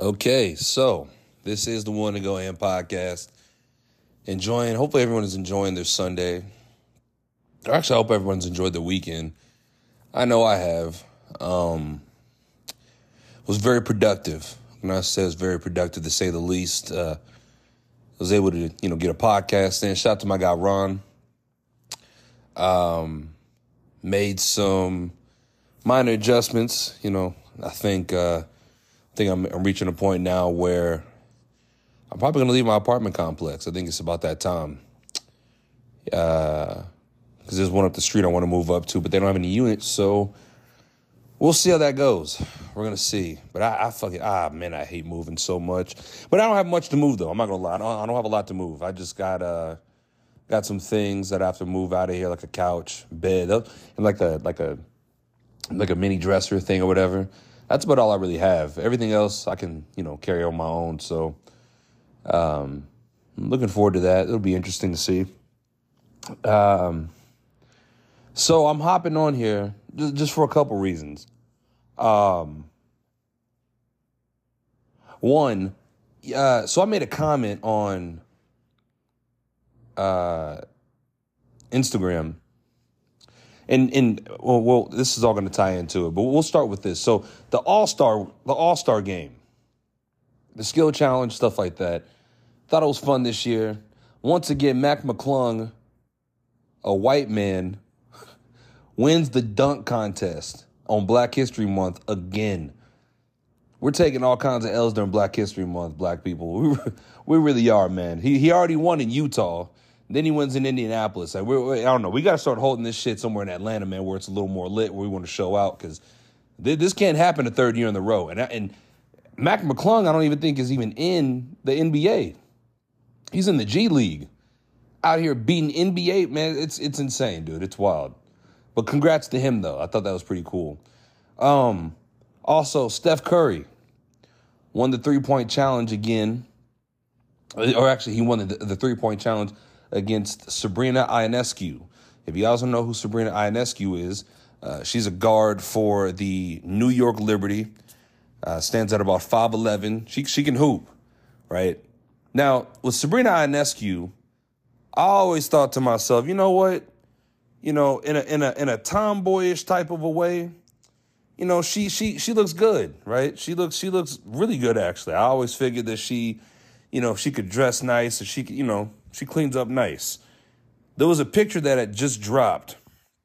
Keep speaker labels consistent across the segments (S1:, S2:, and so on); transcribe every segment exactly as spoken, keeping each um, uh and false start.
S1: Okay, so this is the One to Go In podcast. Enjoying, hopefully everyone is enjoying their Sunday. Actually, I hope everyone's enjoyed the weekend. I know I have. Um, it was very productive. When I say it was very productive, to say the least. Uh, I was able to, you know, get a podcast in. Shout out to my guy Ron. Um, made some minor adjustments. You know, I think. Uh, I think I'm, I'm reaching a point now where I'm probably going to leave my apartment complex. I think it's about that time. Uh, because there's one up the street I want to move up to, but they don't have any units, so we'll see how that goes. We're going to see. But I, I fucking, ah, man, I hate moving so much. But I don't have much to move, though. I'm not going to lie. I don't, I don't have a lot to move. I just got uh, got some things that I have to move out of here, like a couch, bed, and like a like a like a mini dresser thing or whatever. That's about all I really have. Everything else I can, you know, carry on my own. So um, I'm looking forward to that. It'll be interesting to see. Um, so I'm hopping on here just, just for a couple reasons. Um, one, uh, so I made a comment on uh, Instagram. And and well, well, this is all going to tie into it, but we'll start with this. So the All-Star, the All-Star game, the skill challenge, stuff like that. Thought it was fun this year. Once again, Mac McClung, a white man, wins the dunk contest on Black History Month again. We're taking all kinds of L's during Black History Month, black people. We, we really are, man. He he already won in Utah. Then he wins in Indianapolis. Like, we're, I don't know. We got to start holding this shit somewhere in Atlanta, man, where it's a little more lit, where we want to show out, because th- this can't happen a third year in the row. And, and Mac McClung, I don't even think is even in the N B A. He's in the G League. Out here beating N B A, man, it's it's insane, dude. It's wild. But congrats to him, though. I thought that was pretty cool. Um, also, Steph Curry won the three-point challenge again. Or actually, he won the, the three-point challenge against Sabrina Ionescu. If you guys don't know who Sabrina Ionescu is, uh, she's a guard for the New York Liberty. Uh, stands at about five eleven. She she can hoop, right? Now, with Sabrina Ionescu, I always thought to myself, you know what? You know, in a in a in a tomboyish type of a way, you know, she she she looks good, right? She looks she looks really good, actually. I always figured that she, you know, she could dress nice, or she could, you know, she cleans up nice. There was a picture that had just dropped.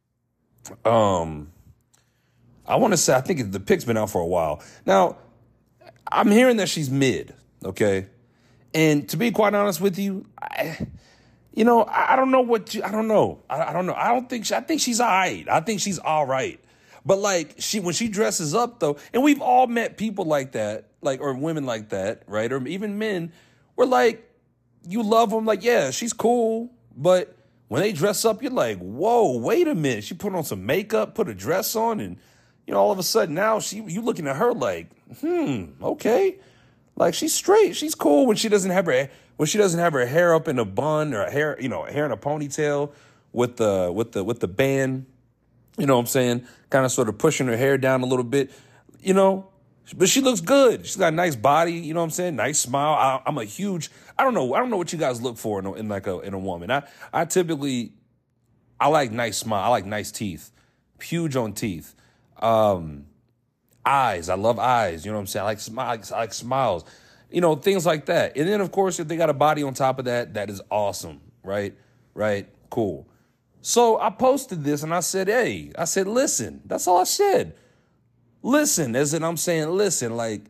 S1: Um, I want to say, I think the pic's been out for a while. Now, I'm hearing that she's mid, okay? And to be quite honest with you, I, you know, I, I don't know what you, I don't know. I, I don't know. I don't think, she, I think she's all right. I think she's all right. But like, she, when she dresses up though, and we've all met people like that, like, or women like that, right? Or even men, we're like, you love them, like, yeah, she's cool, but when they dress up, you're like, whoa, wait a minute. She put on some makeup, put a dress on, and, you know, all of a sudden now she you looking at her like, hmm, okay. Like, she's straight. She's cool when she doesn't have her when she doesn't have her hair up in a bun, or hair, you know, hair in a ponytail with the with the with the band, you know what I'm saying? Kind of sort of pushing her hair down a little bit, you know. But she looks good. She's got a nice body, you know what I'm saying? Nice smile. I, I'm a huge, I don't know, I don't know what you guys look for in, a, in like a in a woman. I I typically, I like nice smile. I like nice teeth. Huge on teeth. Um, eyes. I love eyes. You know what I'm saying? I like smiles. I like smiles. You know, things like that. And then of course, if they got a body on top of that, that is awesome. Right? Right? Cool. So I posted this and I said, hey, I said, listen. That's all I said. Listen, as in I'm saying, listen, like,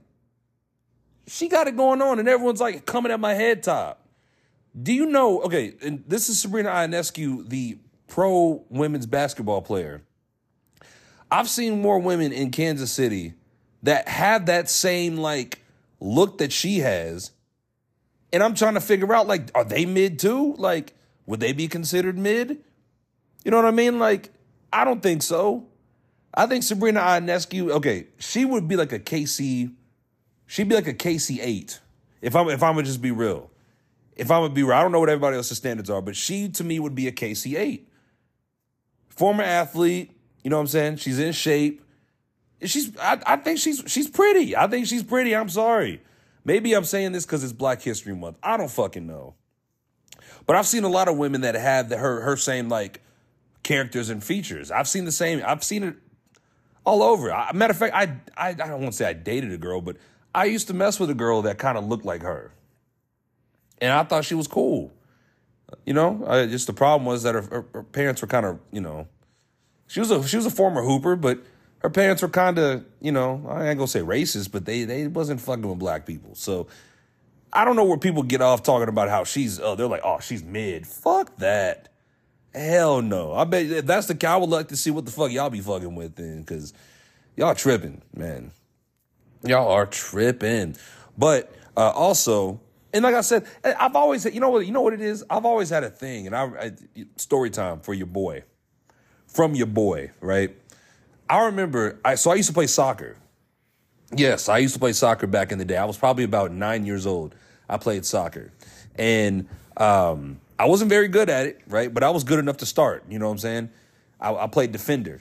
S1: she got it going on, and everyone's like coming at my head top. Do you know, okay, and this is Sabrina Ionescu, the pro women's basketball player. I've seen more women in Kansas City that have that same, like, look that she has, and I'm trying to figure out, like, are they mid too? Like, would they be considered mid? You know what I mean? Like, I don't think so. I think Sabrina Ionescu, okay, she would be like a K C, she'd be like a K C eight, if I'm if I'm gonna just be real. If I'm gonna be real, I don't know what everybody else's standards are, but she, to me, would be a K C eight. Former athlete, you know what I'm saying? She's in shape. She's, I, I think she's she's pretty. I think she's pretty. I'm sorry. Maybe I'm saying this because it's Black History Month. I don't fucking know. But I've seen a lot of women that have the, her her same like characters and features. I've seen the same. I've seen it all over. I, matter of fact, I, I I don't want to say I dated a girl, but I used to mess with a girl that kind of looked like her, and I thought she was cool. You know, I, just the problem was that her, her, her parents were kind of, you know, she was a she was a former hooper, but her parents were kind of, you know, I ain't gonna say racist, but they they wasn't fucking with black people. So I don't know where people get off talking about how she's, oh, they're like, oh, she's mid. Fuck that. Hell no. I bet if that's the guy, I would like to see what the fuck y'all be fucking with then, because y'all tripping, man. Y'all are tripping. But uh, also, and like I said, I've always, you know what, you know what it is? I've always had a thing, and I, I story time for your boy, from your boy, right? I remember, I so I used to play soccer. Yes, I used to play soccer back in the day. I was probably about nine years old. I played soccer. And um, I wasn't very good at it, right? But I was good enough to start, you know what I'm saying? I, I played defender.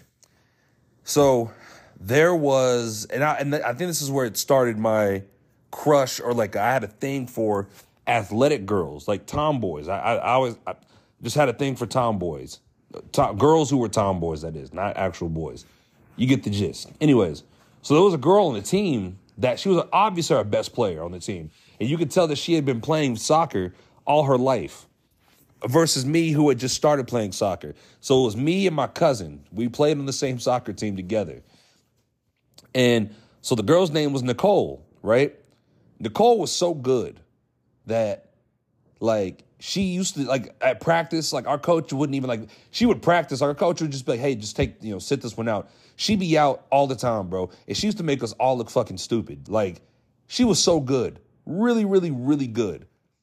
S1: So there was, and I, and I think this is where it started my crush, or like I had a thing for athletic girls, like tomboys. I, I, I always I just had a thing for tomboys. Tom, girls who were tomboys, that is, not actual boys. You get the gist. Anyways, so there was a girl on the team that she was obviously our best player on the team. And you could tell that she had been playing soccer all her life versus me, who had just started playing soccer. So it was me and my cousin. We played on the same soccer team together. And so the girl's name was Nicole, right? Nicole was so good that, like, she used to, like, at practice, like, our coach wouldn't even, like, she would practice. Our coach would just be like, hey, just take, you know, sit this one out. She'd be out all the time, bro. And she used to make us all look fucking stupid. Like, she was so good. Really, really, really good.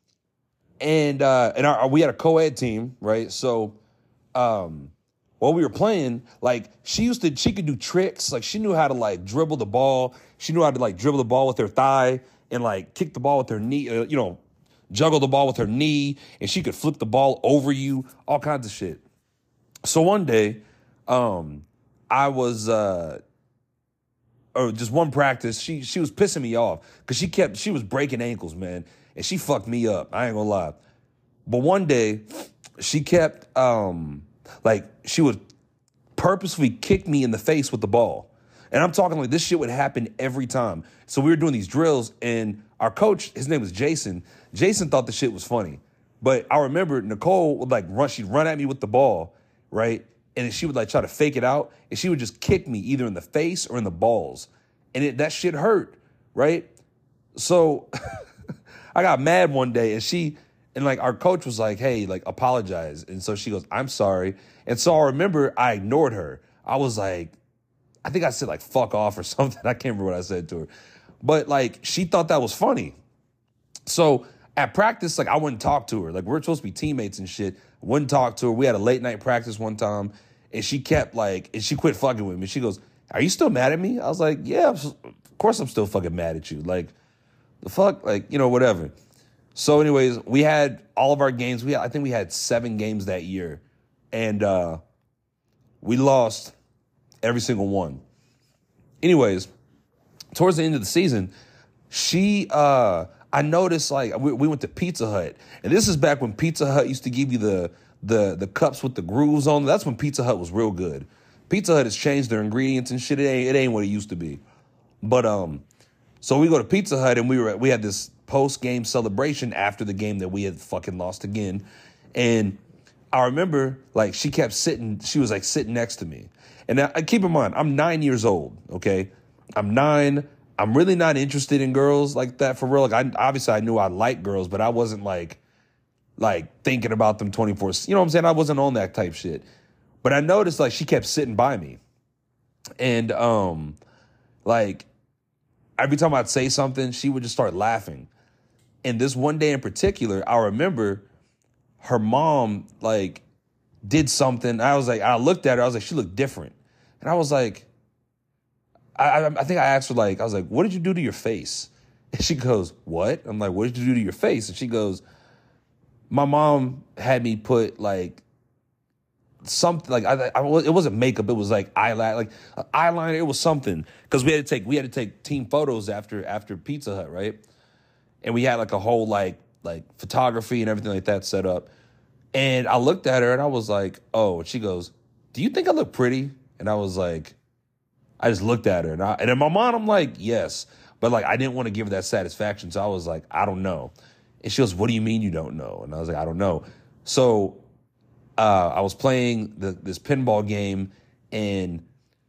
S1: And uh, and our, we had a co-ed team, right? So um, while we were playing, like, she used to, she could do tricks. Like, she knew how to, like, dribble the ball. She knew how to, like, dribble the ball with her thigh and, like, kick the ball with her knee, uh, you know, juggle the ball with her knee. And she could flip the ball over you, all kinds of shit. So one day, um, I was, uh, or just one practice, she she was pissing me off because she kept, she was breaking ankles, man. And she fucked me up. I ain't gonna lie. But one day, she kept, um, like, she would purposefully kick me in the face with the ball. And I'm talking like this shit would happen every time. So we were doing these drills, and our coach, his name was Jason. Jason thought the shit was funny. But I remember Nicole would, like, run, she'd run at me with the ball, right? And she would, like, try to fake it out, and she would just kick me either in the face or in the balls. And it, that shit hurt, right? So I got mad one day, and she, and, like, our coach was like, hey, like, apologize. And so she goes, I'm sorry. And so I remember I ignored her. I was like, I think I said, like, fuck off or something. I can't remember what I said to her. But, like, she thought that was funny. So at practice, like, I wouldn't talk to her. Like, we're supposed to be teammates and shit. Wouldn't talk to her. We had a late night practice one time, and she kept, like, and she quit fucking with me. She goes, are you still mad at me? I was like, yeah, of course I'm still fucking mad at you. Like, the fuck? Like, you know, whatever. So anyways, we had all of our games. We had, I think we had seven games that year, and uh, we lost every single one. Anyways, towards the end of the season, she, uh, I noticed, like, we, we went to Pizza Hut, and this is back when Pizza Hut used to give you the the the cups with the grooves on them. That's when Pizza Hut was real good. Pizza Hut has changed their ingredients and shit. It ain't, it ain't what it used to be. But um, so we go to Pizza Hut, and we were we had this post-game celebration after the game that we had fucking lost again. And I remember, like, she kept sitting, she was, like, sitting next to me. And now, keep in mind, I'm nine years old, okay? I'm nine. I'm really not interested in girls like that for real. Like, I obviously I knew I liked girls, but I wasn't, like, like thinking about them twenty-four. You know what I'm saying? I wasn't on that type shit. But I noticed, like, she kept sitting by me. And, um, like, every time I'd say something, she would just start laughing. And this one day in particular, I remember her mom, like, did something. I was like, I looked at her. I was like, she looked different. And I was like, I, I, I think I asked her, like, I was like, what did you do to your face? And she goes, what? I'm like, what did you do to your face? And she goes, my mom had me put, like, something, like, I, I, it wasn't makeup. It was, like, eyeliner, like, eyeliner. It was something. Because we had to take, we had to take team photos after, after Pizza Hut, right? and we had like a whole like like photography and everything like that set up. And I looked at her and I was like, oh, and she goes, do you think I look pretty? And I was like, I just looked at her and I, and in my mind, I'm like, yes. But like, I didn't want to give her that satisfaction. So I was like, I don't know. And she goes, what do you mean you don't know? And I was like, I don't know. So uh, I was playing the, this pinball game and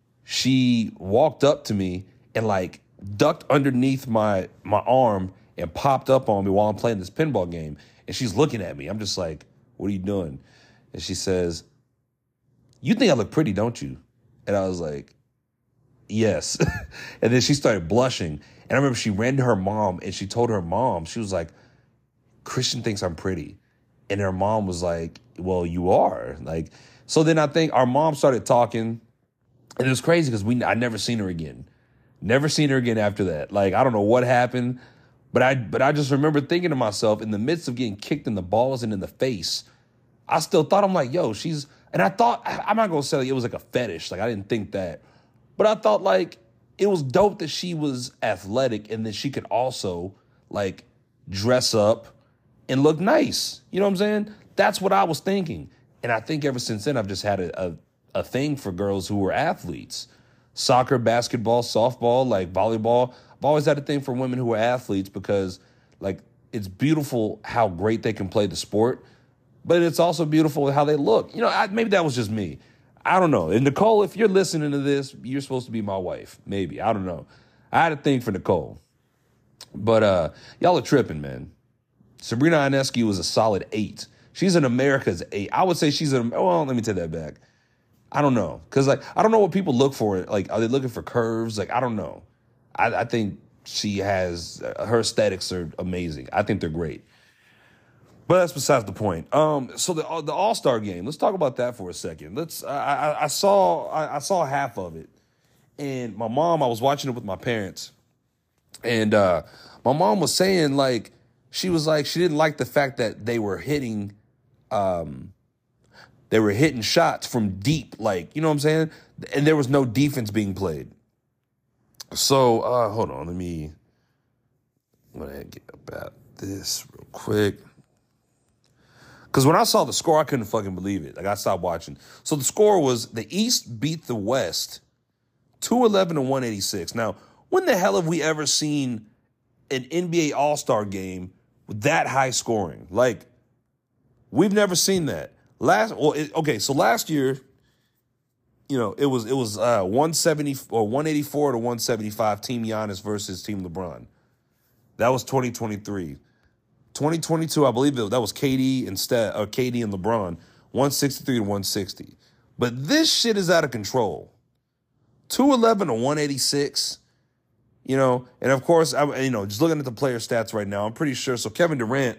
S1: she walked up to me and like ducked underneath my, my arm and popped up on me while I'm playing this pinball game. And she's looking at me. I'm just like, what are you doing? And she says, you think I look pretty, don't you? And I was like, yes. And then she started blushing. And I remember she ran to her mom and she told her mom, she was like, Christian thinks I'm pretty. And her mom was like, well, you are. Like, so then I think our mom started talking. And it was crazy because we I never seen her again. Never seen her again after that. Like, I don't know what happened. But I but I just remember thinking to myself, in the midst of getting kicked in the balls and in the face, I still thought, I'm like, yo, she's, and I thought, I'm not going to say like it was like a fetish. Like, I didn't think that. But I thought, like, it was dope that she was athletic and that she could also, like, dress up and look nice. You know what I'm saying? That's what I was thinking. And I think ever since then, I've just had a, a, a thing for girls who were athletes. Soccer, basketball, softball, like volleyball. I've always had a thing for women who are athletes because, like, it's beautiful how great they can play the sport, but it's also beautiful how they look. You know, I, maybe that was just me. I don't know. And Nicole, if you're listening to this, you're supposed to be my wife. Maybe. I don't know. I had a thing for Nicole. But uh, y'all are tripping, man. Sabrina Ionescu is a solid eight. She's an America's eight. I would say she's an, well, let me take that back. I don't know. Because, like, I don't know what people look for. Like, are they looking for curves? Like, I don't know. I, I think she has, uh, her aesthetics are amazing. I think they're great. But that's besides the point. Um, so the the All-Star game, let's talk about that for a second. Let's. I, I, I saw I, I saw half of it, and my mom. I was watching it with my parents, and uh, my mom was saying like she was like she didn't like the fact that they were hitting, um, they were hitting shots from deep, like, you know what I'm saying, and there was no defense being played. So uh, hold on, let me. I'm gonna get about this real quick. Because when I saw the score, I couldn't fucking believe it. Like, I stopped watching. So the score was the East beat the West two eleven to one eighty-six. Now, when the hell have we ever seen an N B A All-Star game with that high scoring? Like, we've never seen that. Last, well, it, okay, so last year, you know, it was it was uh, one seventy or one eighty-four to one seventy-five, Team Giannis versus Team LeBron. That was twenty twenty-three. twenty twenty-two, I believe it, that was K D instead, or K D and LeBron, one sixty-three to one sixty. But this shit is out of control. two eleven to one eighty-six, you know, and of course, I, you know, just looking at the player stats right now, I'm pretty sure. So Kevin Durant,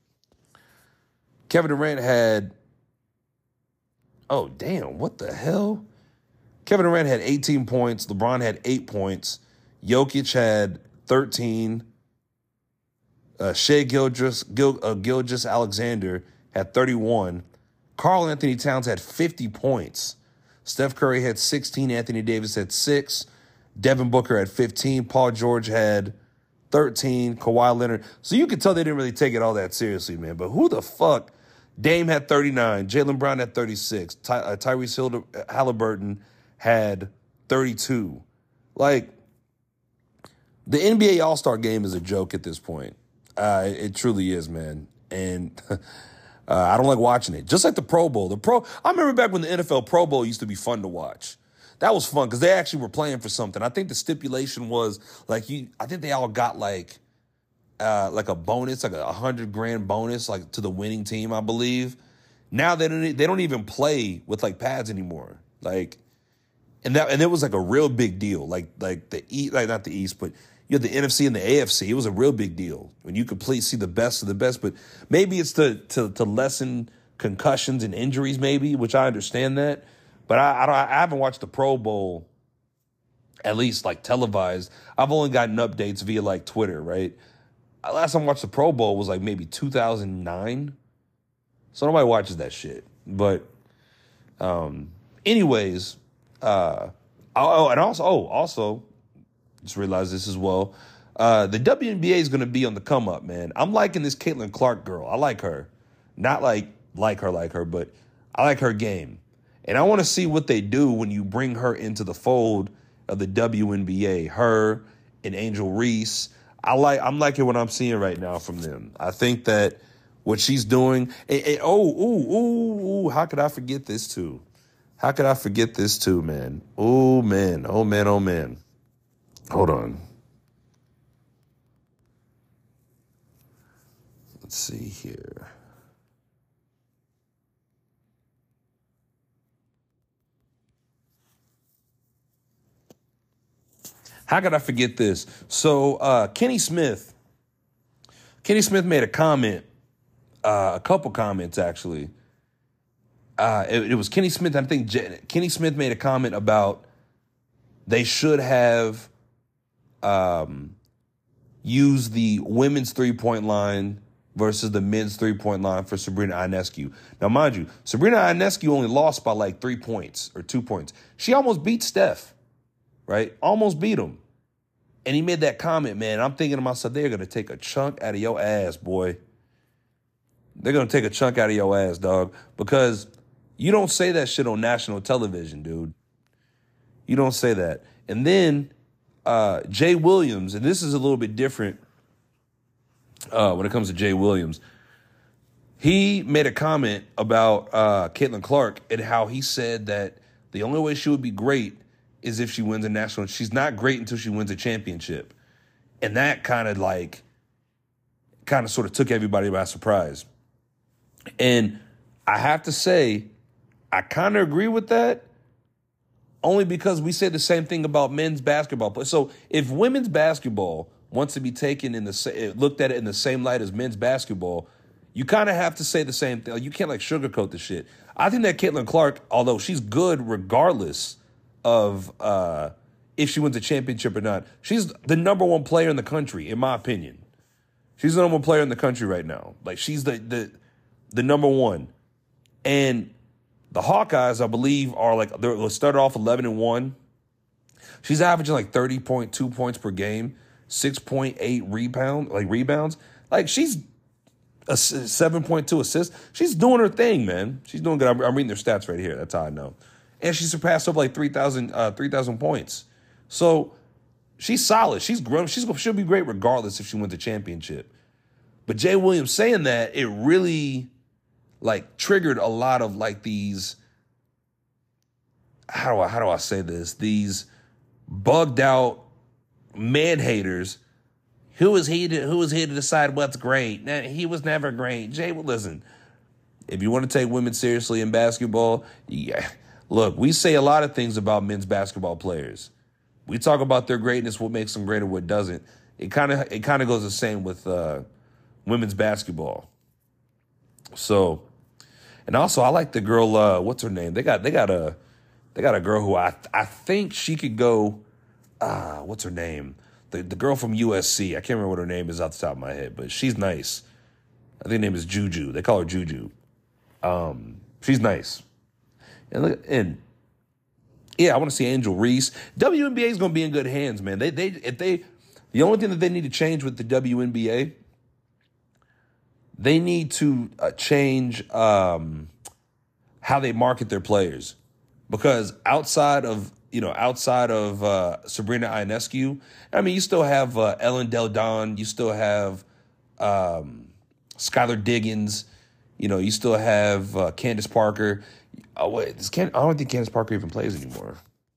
S1: Kevin Durant had, oh, damn, what the hell? Kevin Durant had eighteen points. LeBron had eight points. Jokic had thirteen. Uh, Shea Gilgis, Gil, uh, Gilgis Alexander had thirty-one. Karl Anthony Towns had fifty points. Steph Curry had sixteen. Anthony Davis had six. Devin Booker had fifteen. Paul George had thirteen. Kawhi Leonard. So you could tell they didn't really take it all that seriously, man. But who the fuck? Dame had thirty-nine. Jaylen Brown had thirty-six. Ty, uh, Tyrese Hill, Halliburton had thirty-two. Like, the N B A All-Star game is a joke at this point. Uh, it truly is, man. And uh, I don't like watching it. Just like the Pro Bowl. The Pro. I remember back when the N F L Pro Bowl used to be fun to watch. That was fun because they actually were playing for something. I think the stipulation was like you. I think they all got like uh, like a bonus, like a hundred grand bonus, like to the winning team. I believe. Now they don't. They don't even play with like pads anymore. Like, and that and it was like a real big deal. Like like the East, like not the East, but. You had the N F C and the A F C. It was a real big deal when you could please see the best of the best. But maybe it's to to, to lessen concussions and injuries, maybe, which I understand that. But I I, don't, I haven't watched the Pro Bowl, at least like televised. I've only gotten updates via like Twitter, right? Last time I watched the Pro Bowl was like maybe two thousand nine. So nobody watches that shit. But um, anyways, uh, oh, and also, oh, also. Just realized this as well. Uh, the W N B A is going to be on the come up, man. I'm liking this Caitlin Clark girl. I like her. Not like like her, like her, but I like her game. And I want to see what they do when you bring her into the fold of the W N B A. Her and Angel Reese. I like. I'm liking what I'm seeing right now from them. I think that what she's doing. And, and, oh, ooh, ooh, ooh. How could I forget this too? How could I forget this too, man? Oh man, oh man, oh man. Hold on. Let's see here. How could I forget this? So uh, Kenny Smith, Kenny Smith made a comment, uh, a couple comments actually. Uh, it, it was Kenny Smith. I think J- Kenny Smith made a comment about they should have um, used the women's three-point line versus the men's three-point line for Sabrina Ionescu. Now, mind you, Sabrina Ionescu only lost by like three points or two points. She almost beat Steph, right? Almost beat him. And he made that comment, man. I'm thinking to myself, they're going to take a chunk out of your ass, boy. They're going to take a chunk out of your ass, dog, because you don't say that shit on national television, dude. You don't say that. And then uh, Jay Williams, and this is a little bit different uh, when it comes to Jay Williams. He made a comment about uh, Caitlin Clark and how he said that the only way she would be great is if she wins a national. She's not great until she wins a championship. And that kind of like, kind of sort of took everybody by surprise. And I have to say, I kind of agree with that, only because we say the same thing about men's basketball. So if women's basketball wants to be taken in the looked at it in the same light as men's basketball, you kind of have to say the same thing. You can't like sugarcoat the shit. I think that Caitlin Clark, although she's good regardless of uh, if she wins a championship or not, she's the number one player in the country, in my opinion. She's the number one player in the country right now. Like she's the the the number one. And the Hawkeyes, I believe, are like they started off eleven and one. She's averaging like thirty point two points per game, six point eight rebound, like rebounds. Like she's a seven point two assists. She's doing her thing, man. She's doing good. I'm, I'm reading their stats right here. That's how I know. And she surpassed up like three thousand uh, three thousand points. So she's solid. She's grown. She's she'll be great regardless if she wins the championship. But Jay Williams saying that, it really like triggered a lot of like these, how do I, how do I say this? These bugged out man haters. Who is he to, who is he to decide what's great? Nah, he was never great. Jay, well, listen, if you want to take women seriously in basketball, yeah, look, we say a lot of things about men's basketball players. We talk about their greatness, what makes them great and what doesn't. It kind of it kind of goes the same with uh, women's basketball. So, and also I like the girl. Uh, what's her name? They got they got a they got a girl who I I think she could go. Uh, what's her name? The the girl from U S C. I can't remember what her name is off the top of my head, but she's nice. I think her name is Juju. They call her Juju. Um, she's nice. And look, and yeah, I want to see Angel Reese. W N B A is going to be in good hands, man. They they if they the only thing that they need to change with the W N B A, they need to uh, change um, how they market their players, because outside of you know outside of uh, Sabrina Ionescu, I mean, you still have uh, Ellen Del Don, you still have um, Skylar Diggins, you know, you still have uh, Candace Parker. Oh wait, this Can- I don't think Candace Parker even plays anymore.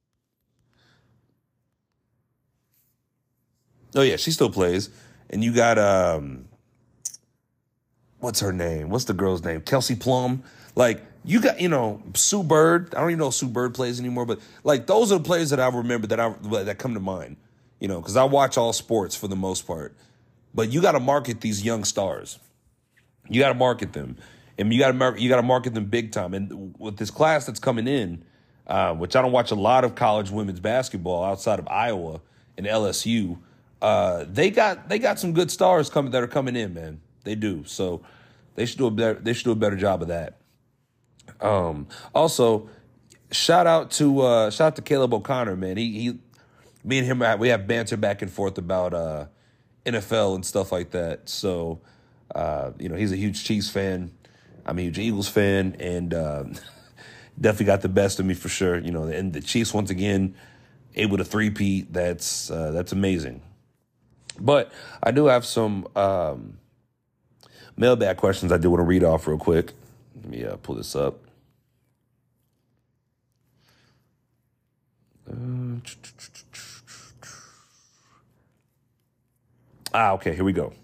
S1: Oh yeah, she still plays, and you got um. What's her name? What's the girl's name? Kelsey Plum. Like, you got, you know, Sue Bird. I don't even know if Sue Bird plays anymore, but, like, those are the players that I remember that I that come to mind, you know, because I watch all sports for the most part. But you got to market these young stars. You got to market them. And you got to you got to market them big time. And with this class that's coming in, uh, which I don't watch a lot of college women's basketball outside of Iowa and L S U, uh, they got they got some good stars coming that are coming in, man. They do. So they should do a better they should do a better job of that. Um, also, shout out to uh, shout out to Caleb O'Connor, man. He he me and him we have banter back and forth about uh, N F L and stuff like that. So, uh, you know, he's a huge Chiefs fan. I'm a huge Eagles fan, and uh, definitely got the best of me for sure. You know, and the Chiefs once again able to three-peat. That's uh, that's amazing. But I do have some um, mailbag questions I do want to read off real quick. Let me uh, pull this up. Uh, ah, okay, here we go.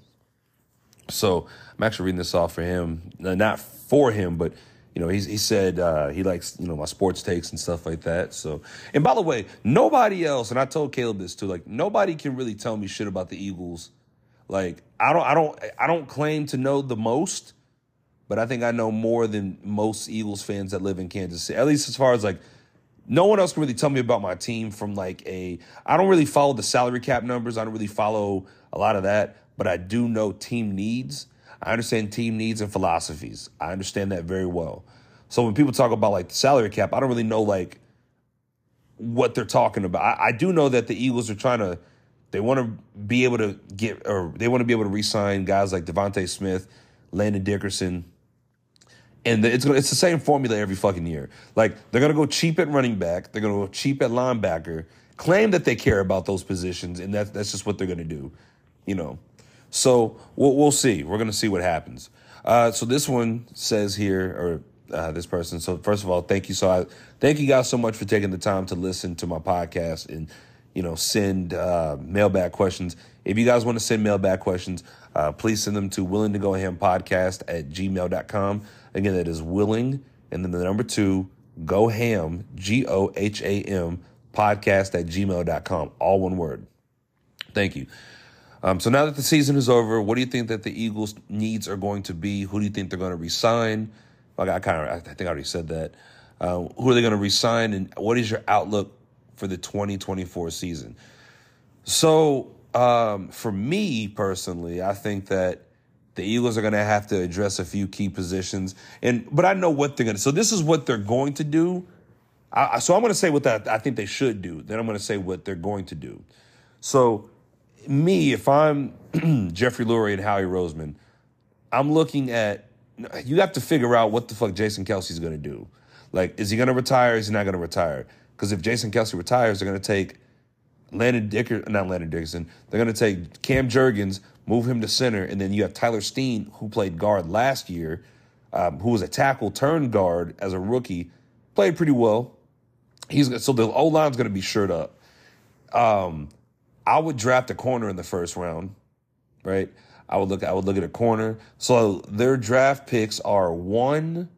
S1: So I'm actually reading this off for him, not for him, but you know, he's, he said uh, he likes, you know, my sports takes and stuff like that. So, and by the way, nobody else, and I told Caleb this too, like nobody can really tell me shit about the Eagles. Like I don't, I don't, I don't claim to know the most, but I think I know more than most Eagles fans that live in Kansas City. At least as far as like, no one else can really tell me about my team from like a, I don't really follow the salary cap numbers. I don't really follow a lot of that, but I do know team needs. I understand team needs and philosophies. I understand that very well. So when people talk about like the salary cap, I don't really know like what they're talking about. I, I do know that the Eagles are trying to, they want to be able to get, or they want to be able to re-sign guys like Devontae Smith, Landon Dickerson. And it's it's the same formula every fucking year. Like they're going to go cheap at running back. They're going to go cheap at linebacker, claim that they care about those positions. And that's, that's just what they're going to do, you know. So we'll, we'll see. We're going to see what happens. Uh, so this one says here, or uh, this person. So first of all, thank you. So I thank you guys so much for taking the time to listen to my podcast and, you know, send uh, mailbag questions. If you guys want to send mailbag questions, uh, please send them to willing to go ham podcast at gmail dot com. Again, that is willing, and then the number two, go ham, G O H A M, podcast at gmail dot com. All one word. Thank you. Um, so now that the season is over, what do you think that the Eagles' needs are going to be? Who do you think they're going to re-sign? Like I kind of, I think I already said that. Uh, who are they going to re-sign, and what is your outlook for the twenty twenty-four season? So um, for me personally, I think that the Eagles are going to have to address a few key positions, and but I know what they're going to. So this is what they're going to do. I, so I'm going to say what that I think they should do. Then I'm going to say what they're going to do. So me, if I'm Jeffrey Lurie and Howie Roseman, I'm looking at, you have to figure out what the fuck Jason Kelce's going to do. Like, is he going to retire? Is he not going to retire? Because if Jason Kelce retires, they're going to take Landon Dickerson, not Landon Dickerson, they're going to take Cam Jurgens, move him to center, and then you have Tyler Steen, who played guard last year, um, who was a tackle turned guard as a rookie, played pretty well. He's so the O-line's going to be shored up. Um, I would draft a corner in the first round, right? I would look. I would look at a corner. So their draft picks are one,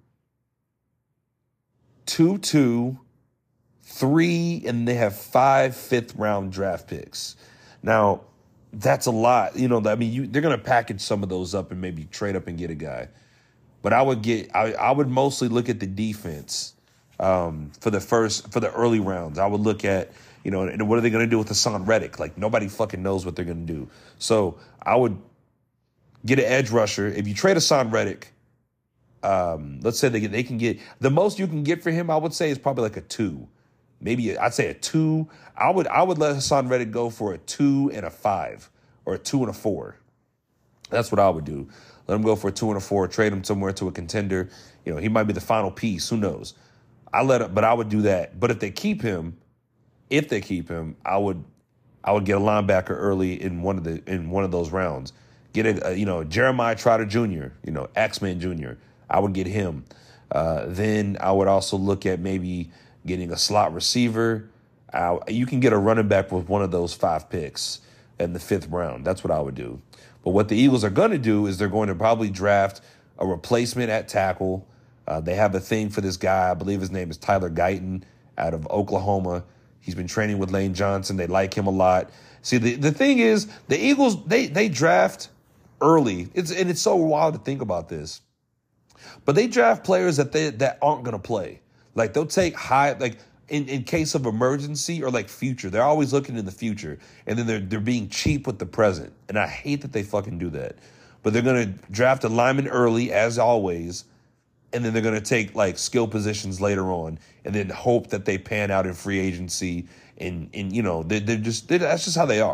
S1: two, two, three, and they have five fifth round draft picks. Now, that's a lot. You know, I mean, you, they're going to package some of those up and maybe trade up and get a guy. But I would get. I, I would mostly look at the defense um, for the first for the early rounds. I would look at. You know, and what are they going to do with Hassan Reddick? Like, nobody fucking knows what they're going to do. So I would get an edge rusher. If you trade Hassan Reddick, um, let's say they get, they can get – the most you can get for him, I would say, is probably like a two. Maybe I'd say a two. I would I would let Hassan Reddick go for a two and a five or a two and a four. That's what I would do. Let him go for a two and a four, trade him somewhere to a contender. You know, he might be the final piece. Who knows? I let him, but I would do that. But if they keep him – If they keep him, I would, I would get a linebacker early in one of the in one of those rounds. Get a, a you know Jeremiah Trotter Junior, you know X-Men Junior I would get him. Uh, then I would also look at maybe getting a slot receiver. Uh, you can get a running back with one of those five picks in the fifth round. That's what I would do. But what the Eagles are going to do is they're going to probably draft a replacement at tackle. Uh, they have a thing for this guy. I believe his name is Tyler Guyton out of Oklahoma. He's been training with Lane Johnson. They like him a lot. See, the, the thing is, the Eagles, they they draft early. It's and it's so wild to think about this. But they draft players that they that aren't going to play. Like, they'll take high, like, in, in case of emergency or, like, future. They're always looking in the future. And then they're, they're being cheap with the present. And I hate that they fucking do that. But they're going to draft a lineman early, as always. And then they're going to take, like, skill positions later on and then hope that they pan out in free agency. And, and you know, they're, they're just they're, that's just how they are.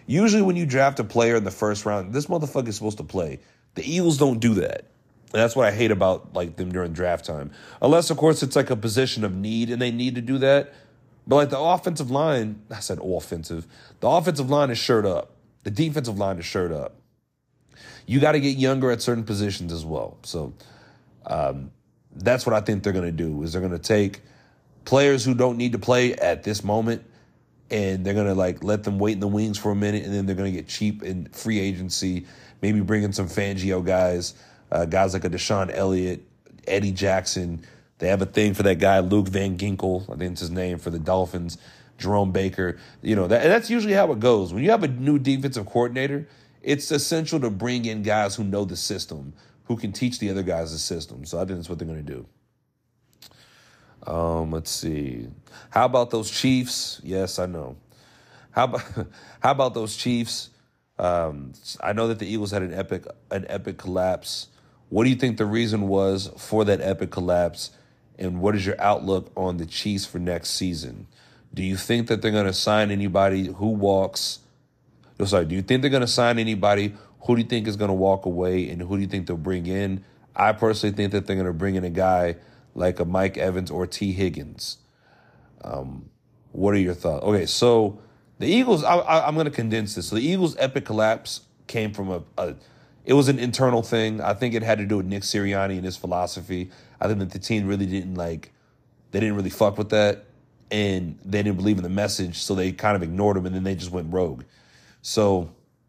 S1: Usually when you draft a player in the first round, this motherfucker is supposed to play. The Eagles don't do that. And that's what I hate about like them during draft time. Unless, of course, it's like a position of need and they need to do that. But like the offensive line, I said offensive. The offensive line is shirt up. The defensive line is shirt up. You got to get younger at certain positions as well. So um, that's what I think they're going to do is they're going to take players who don't need to play at this moment and they're going to like let them wait in the wings for a minute and then they're going to get cheap in free agency, maybe bring in some Fangio guys, uh, guys like a Deshaun Elliott, Eddie Jackson. They have a thing for that guy, Luke Van Ginkel, I think it's his name, for the Dolphins, Jerome Baker. You know, that, and that's usually how it goes. When you have a new defensive coordinator, it's essential to bring in guys who know the system, who can teach the other guys the system. So I think that's what they're going to do. Um, let's see. How about those Chiefs? Yes, I know. How about how about those Chiefs? Um, I know that the Eagles had an epic an epic collapse. What do you think the reason was for that epic collapse? And what is your outlook on the Chiefs for next season? Do you think that they're going to sign anybody who walks? No, sorry. Do you think they're going to sign anybody? Who do you think is going to walk away? And who do you think they'll bring in? I personally think that they're going to bring in a guy like a Mike Evans or T. Higgins. Um, what are your thoughts? Okay, so the Eagles, I, I, I'm going to condense this. So the Eagles' epic collapse came from a, a, it was an internal thing. I think it had to do with Nick Sirianni and his philosophy. I think that the team really didn't like, they didn't really fuck with that. And they didn't believe in the message, so they kind of ignored him, and then they just went rogue. So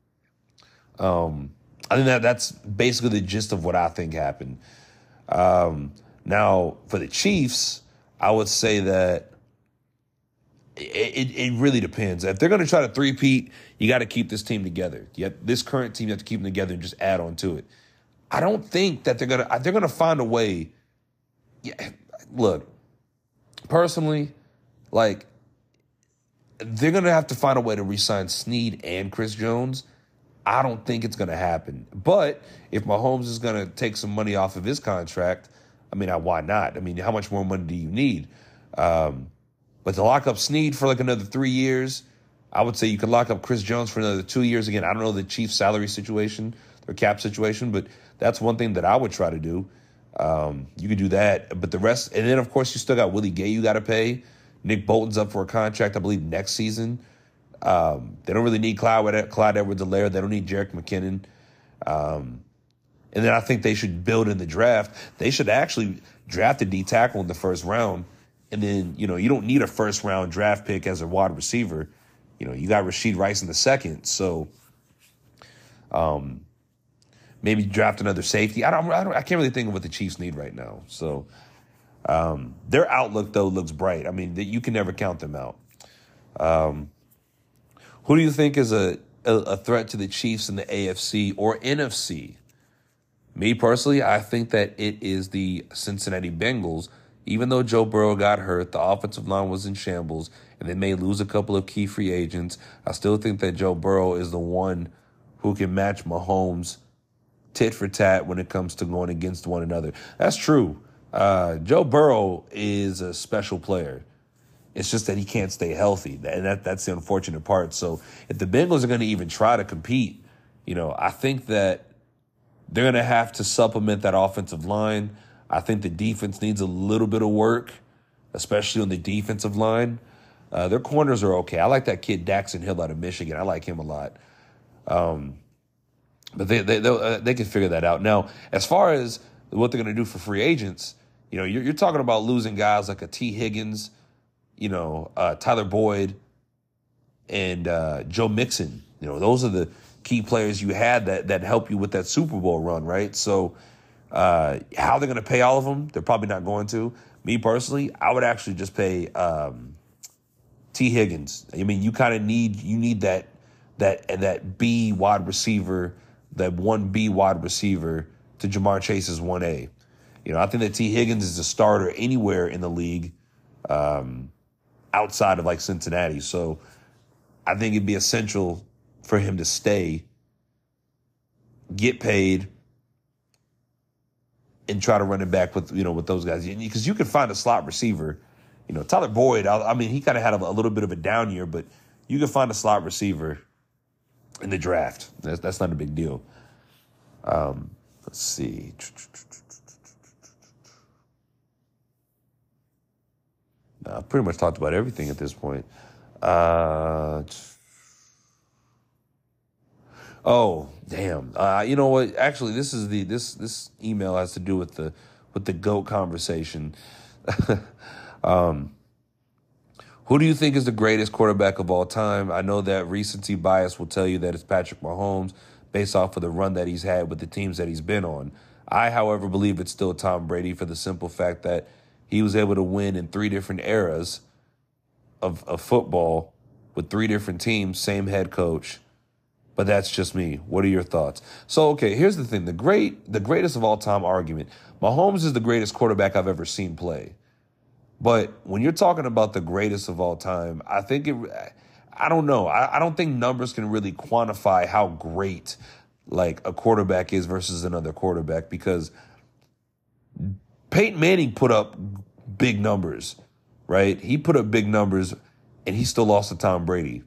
S1: um, I think that that's basically the gist of what I think happened. Um, now, for the Chiefs, I would say that it, it, it really depends. If they're going to try to three-peat, you got to keep this team together. Yet this current team, you have to keep them together and just add on to it. I don't think that they're going to they're going to find a way. Yeah, look, personally, like, they're going to have to find a way to re-sign Snead and Chris Jones. I don't think it's going to happen. But if Mahomes is going to take some money off of his contract, I mean, why not? I mean, how much more money do you need? Um, but to lock up Snead for like another three years, I would say you could lock up Chris Jones for another two years. Again, I don't know the Chiefs' salary situation, their cap situation, but that's one thing that I would try to do. Um, you could do that. But the rest, and then, of course, you still got Willie Gay you got to pay. Nick Bolton's up for a contract, I believe, next season. Um, they don't really need Clyde, Clyde Edwards-Helaire. They don't need Jerick McKinnon. Um, and then I think they should build in the draft. They should actually draft a D tackle in the first round. And then, you know, you don't need a first-round draft pick as a wide receiver. You know, you got Rashid Rice in the second. So um, maybe draft another safety. I don't, I don't. I can't really think of what the Chiefs need right now. So um, their outlook, though, looks bright. I mean, you can never count them out. Um, who do you think is a, a, a threat to the Chiefs in the A F C or N F C? Me personally, I think that it is the Cincinnati Bengals. Even though Joe Burrow got hurt, the offensive line was in shambles, and they may lose a couple of key free agents. I still think that Joe Burrow is the one who can match Mahomes tit for tat when it comes to going against one another. That's true. Uh, Joe Burrow is a special player. It's just that he can't stay healthy, and that, that's the unfortunate part. So if the Bengals are going to even try to compete, you know, I think that they're going to have to supplement that offensive line. I think the defense needs a little bit of work, especially on the defensive line. Uh, their corners are okay. I like that kid Daxton Hill out of Michigan. I like him a lot. Um, but they they uh, they can figure that out. Now, as far as what they're going to do for free agents, you know, you're, you're talking about losing guys like a T. Higgins, you know, uh, Tyler Boyd, and uh, Joe Mixon. You know, those are the key players you had that that help you with that Super Bowl run, right? So uh, how they're going to pay all of them, they're probably not going to. Me personally, I would actually just pay um, T. Higgins. I mean, you kind of need you need that that that B wide receiver, that one B wide receiver to Jamar Chase's one A. You know, I think that T. Higgins is a starter anywhere in the league um, outside of like Cincinnati. So I think it'd be essential for him to stay, get paid, and try to run it back with, you know, with those guys. Because you can find a slot receiver. You know, Tyler Boyd, I, I mean, he kind of had a, a little bit of a down year, but you can find a slot receiver in the draft. That's, that's not a big deal. Um, let's see. I pretty much talked about everything at this point. Uh, oh, damn. Uh, you know what? Actually, this is the this this email has to do with the with the GOAT conversation. um, who do you think is the greatest quarterback of all time? I know that recency bias will tell you that it's Patrick Mahomes based off of the run that he's had with the teams that he's been on. I, however, believe it's still Tom Brady for the simple fact that he was able to win in three different eras of, of football with three different teams, same head coach. But that's just me. What are your thoughts? So, okay, here's the thing. The great, the greatest of all time argument. Mahomes is the greatest quarterback I've ever seen play. But when you're talking about the greatest of all time, I think it, I don't know. I, I don't think numbers can really quantify how great like a quarterback is versus another quarterback, because Peyton Manning put up big numbers, right? He put up big numbers, and he still lost to Tom Brady.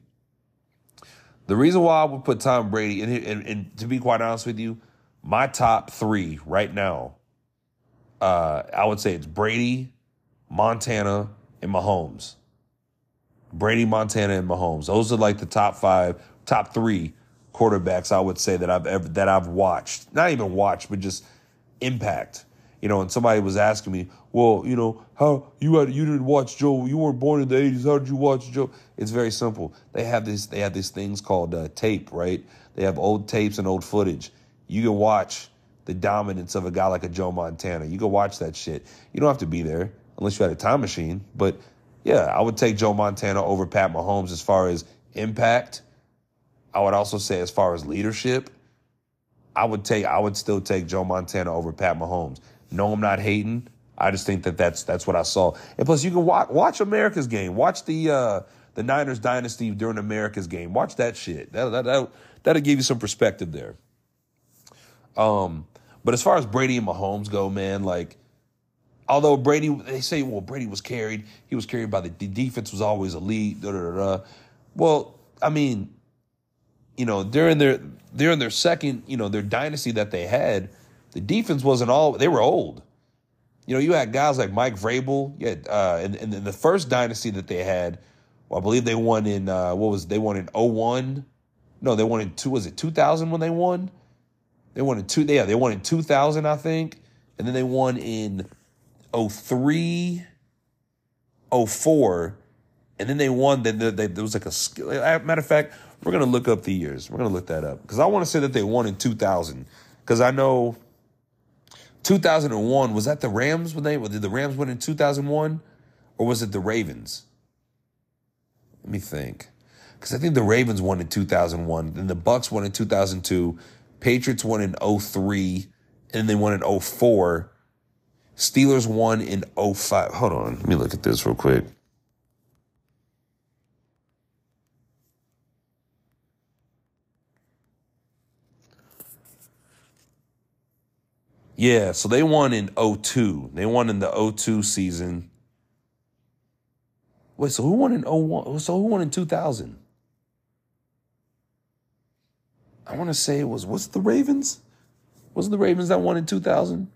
S1: The reason why I would put Tom Brady, and, and, and to be quite honest with you, my top three right now, uh, I would say it's Brady, Montana, and Mahomes. Brady, Montana, and Mahomes. Those are like the top five, top three quarterbacks I would say that I've ever that I've watched. Not even watched, but just impact. You know, and somebody was asking me, well, you know, how you had you didn't watch Joe, you weren't born in the eighties, how did you watch Joe? It's very simple. They have this they have these things called uh, tape, right? They have old tapes and old footage. You can watch the dominance of a guy like a Joe Montana. You can watch that shit. You don't have to be there unless you had a time machine. But yeah, I would take Joe Montana over Pat Mahomes as far as impact. I would also say as far as leadership, I would take I would still take Joe Montana over Pat Mahomes. No, I'm not hating. I just think that that's that's what I saw. And plus, you can watch watch America's game. Watch the uh, the Niners dynasty during America's game. Watch that shit. That that that that'll give you some perspective there. Um, but as far as Brady and Mahomes go, man, like, although Brady, they say, well, Brady was carried. He was carried by the, the defense was always elite. Da, da, da, da. Well, I mean, you know, during their during their second, you know, their dynasty that they had, the defense wasn't all, they were old. You know, you had guys like Mike Vrabel. You had, uh, in, in the first dynasty that they had, well, I believe they won in, uh, what was, they won in oh one. No, they won in two, was it two thousand when they won? They won in two, yeah, they won in two thousand, I think. And then they won in oh three, oh four. And then they won, then they, they, there was like a, skill. Matter of fact, we're going to look up the years. We're going to look that up. Because I want to say that they won in two thousand. Because I know two thousand one, was that the Rams when they, did the Rams win in two thousand one? Or was it the Ravens? Let me think. Because I think the Ravens won in two thousand one. Then the Bucks won in two thousand two. Patriots won in oh three. And they won in oh four. Steelers won in oh five. Hold on. Let me look at this real quick. Yeah, so they won in oh two. They won in the oh two season. Wait, so who won in oh one? So who won in two thousand? I want to say it was, what's the Ravens? Was it the Ravens that won in two thousand?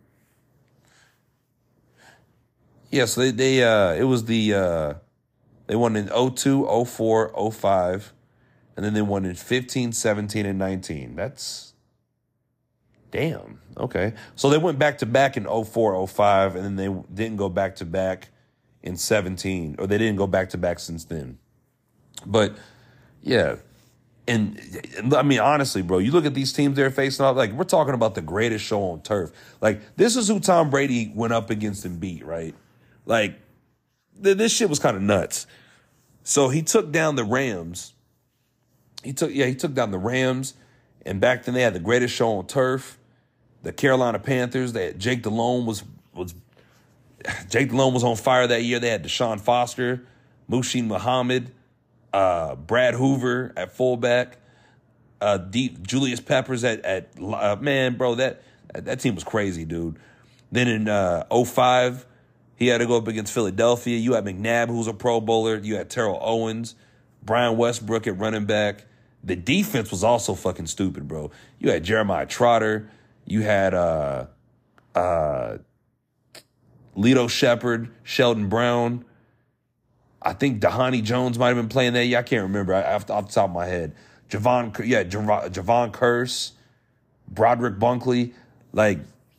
S1: Yeah, so they, they uh, it was the, uh, they won in oh two, oh four, oh five, and then they won in fifteen, seventeen, and nineteen. That's, damn. Okay. So they went back to back in oh four, oh five, and then they didn't go back to back in seventeen, or they didn't go back to back since then. But yeah. And I mean, honestly, bro, you look at these teams they're facing off, like, we're talking about the greatest show on turf. Like, this is who Tom Brady went up against and beat, right? Like, th- this shit was kind of nuts. So he took down the Rams. He took, yeah, he took down the Rams. And back then they had the greatest show on turf. The Carolina Panthers, they had Jake Delhomme was, was, Jake Delhomme was on fire that year. They had Deshaun Foster, Muhsin Muhammad, uh, Brad Hoover at fullback, uh, deep Julius Peppers at, at uh, man, bro, that, that team was crazy, dude. Then in uh, oh five, he had to go up against Philadelphia. You had McNabb, who's a Pro Bowler. You had Terrell Owens, Brian Westbrook at running back, The defense was also fucking stupid, bro. You had Jeremiah Trotter. You had uh, uh, Lito Shepherd, Sheldon Brown. I think Dahani Jones might have been playing that. Yeah, I can't remember I, off, off the top of my head. Javon, yeah, Javon, Javon Curse, Broderick Bunkley. Like,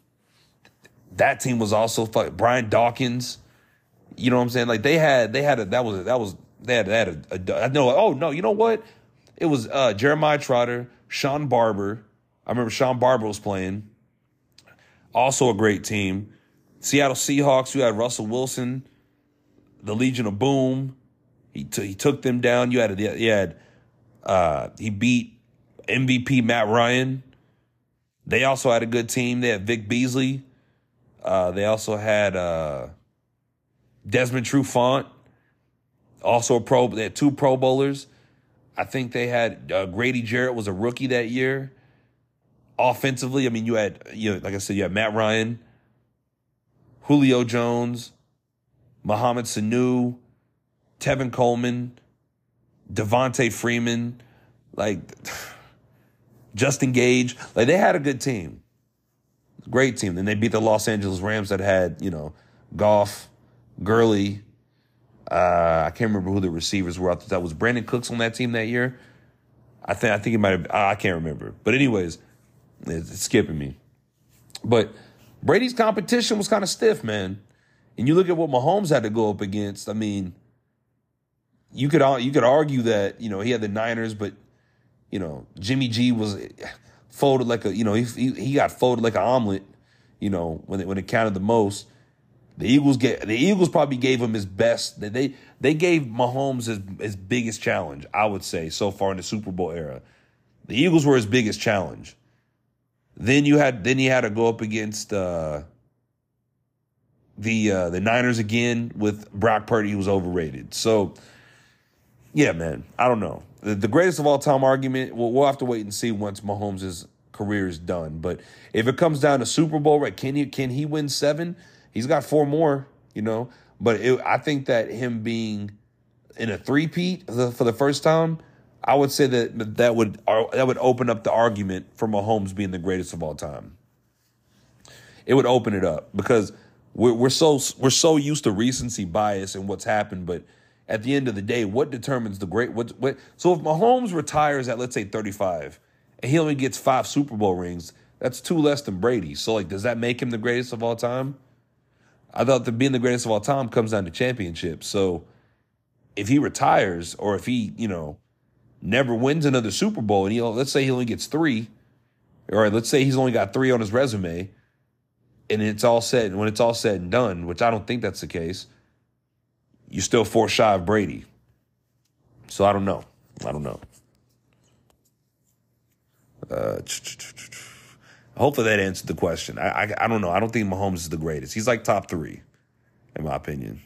S1: that team was also fuck. Brian Dawkins. You know what I'm saying? Like, they had, they had a, that was, that was, they had, they had a, a, a no, oh, no, you know what? It was uh, Jeremiah Trotter, Sean Barber. I remember Sean Barber was playing. Also a great team. Seattle Seahawks, you had Russell Wilson, the Legion of Boom. He, t- he took them down. You had, you had uh, he beat M V P Matt Ryan. They also had a good team. They had Vic Beasley. Uh, they also had uh, Desmond Trufant, also a pro. They had two Pro Bowlers. I think they had uh, Grady Jarrett was a rookie that year. Offensively, I mean, you had, you know, like I said, you had Matt Ryan, Julio Jones, Mohamed Sanu, Tevin Coleman, Devontae Freeman, like Justin Gage. Like, they had a good team. Great team. Then they beat the Los Angeles Rams that had, you know, Goff, Gurley. Uh, I can't remember who the receivers were. I thought that was Brandon Cooks on that team that year. I think I think it might have. I can't remember. But anyways, it's, it's skipping me. But Brady's competition was kind of stiff, man. And you look at what Mahomes had to go up against. I mean, you could you could argue that, you know, he had the Niners, but, you know, Jimmy G was folded like a, you know, he he, he got folded like an omelet, you know, when it, when it counted the most. The Eagles get the Eagles probably gave him his best. They they gave Mahomes his, his biggest challenge, I would say, so far in the Super Bowl era. The Eagles were his biggest challenge. Then you had then he had to go up against uh, the uh, the Niners again with Brock Purdy, who was overrated. So yeah, man, I don't know. The, the greatest of all time argument. Well, we'll have to wait and see once Mahomes' career is done. But if it comes down to Super Bowl, right? Can he can he win seven? He's got four more, you know. But it, I think that him being in a three-peat for the first time, I would say that that would that would open up the argument for Mahomes being the greatest of all time. It would open it up because we're, we're so we're so used to recency bias and what's happened. But at the end of the day, what determines the great? What, what so if Mahomes retires at, let's say, thirty-five, and he only gets five Super Bowl rings, that's two less than Brady. So, like, does that make him the greatest of all time? I thought that being the greatest of all time comes down to championships. So if he retires or if he, you know, never wins another Super Bowl and he, let's say he only gets three, or let's say he's only got three on his resume, and it's all said, and when it's all said and done, which I don't think that's the case, you're still four shy of Brady. So I don't know. I don't know. Uh, Hopefully that answered the question. I, I I don't know. I don't think Mahomes is the greatest. He's like top three, in my opinion.